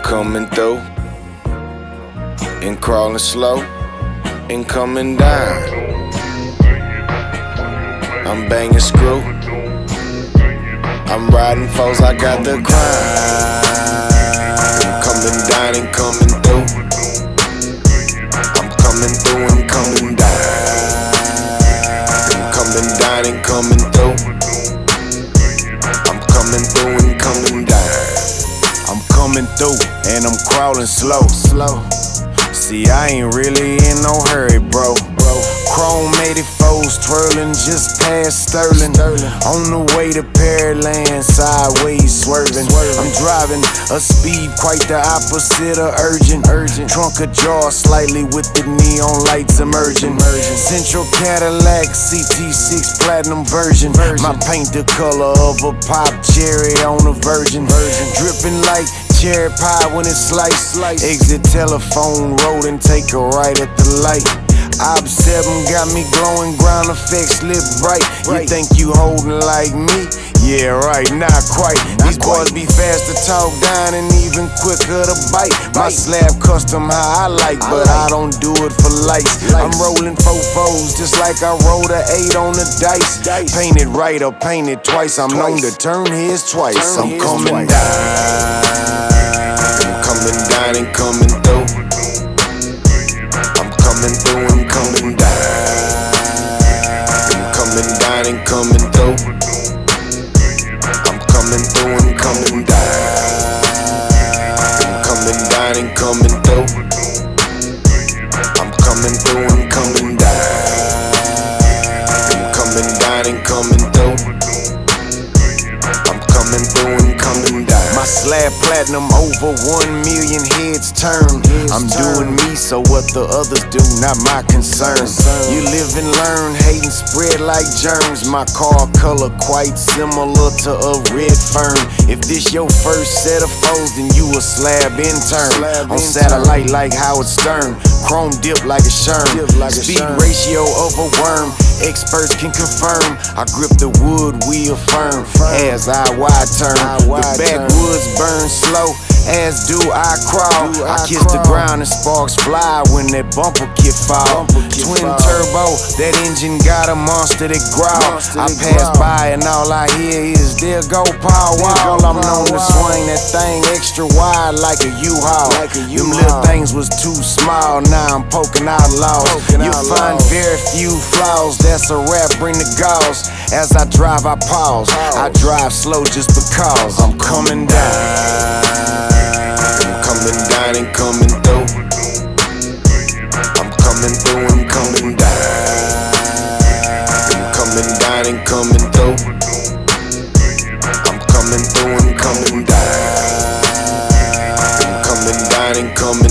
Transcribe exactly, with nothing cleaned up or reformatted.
coming through and crawling slow and coming down. I'm banging screw. I'm riding foes, I got the grind. I'm coming down and coming through. I'm coming through and coming down. I'm coming down and coming through. I'm coming through and coming down. I'm coming through and I'm crawling slow, slow. See, I ain't really in no hurry, bro. Chrome eighty-fours twirling just past Sterling. On the way to Pearland, sideways swerving. I'm driving a speed quite the opposite of urgent. Trunk ajar slightly with the neon lights emerging. Central Cadillac C T six platinum version. My paint the color of a pop cherry on a virgin. Dripping like cherry pie when it's sliced. Exit telephone road and take a right at the light. Ob seven got me glowing, ground effects lit bright. You think you holding like me? Yeah, right, not quite. These boys be fast to talk down and even quicker to bite. My slab custom how I like, but I don't do it for lights. I'm rolling fofos just like I rolled a eight on the dice. Painted right or painted twice. I'm known to turn his twice. I'm coming down. I'm coming down and coming through. I'm coming through and coming down. I'm coming down and coming through. I'm coming through and coming down. I'm coming down and coming through. I'm coming through and coming down. I'm coming down and coming through. I'm coming through and coming down. My slab platinum over one million heads turned. I'm doing me, so what the others do, not my concern. You live and learn, hate and spread like germs. My car color quite similar to a red fern. If this your first set of foes, then you a slab intern. On satellite like Howard Stern, chrome dip like a sherm. Speed ratio of a worm, experts can confirm. I grip the wood wheel firm as I wide turn. The backwoods burn slow, as do I crawl. I kiss the ground and sparks fly when that bumper kit fall. Twin turbo, that engine got a monster that growl. I pass by and all I hear is there go Paul Wall. I'm known to swing that thing extra wide like a U-Haul. Them little things was too small, now I'm poking out laws. You find very few flaws, that's a rap, bring the gauze. As I drive I pause, I drive slow just because I'm coming down. I'm coming down and coming through. I'm coming through and coming down. I'm coming down and coming through. I'm coming through and coming down. I'm coming down and coming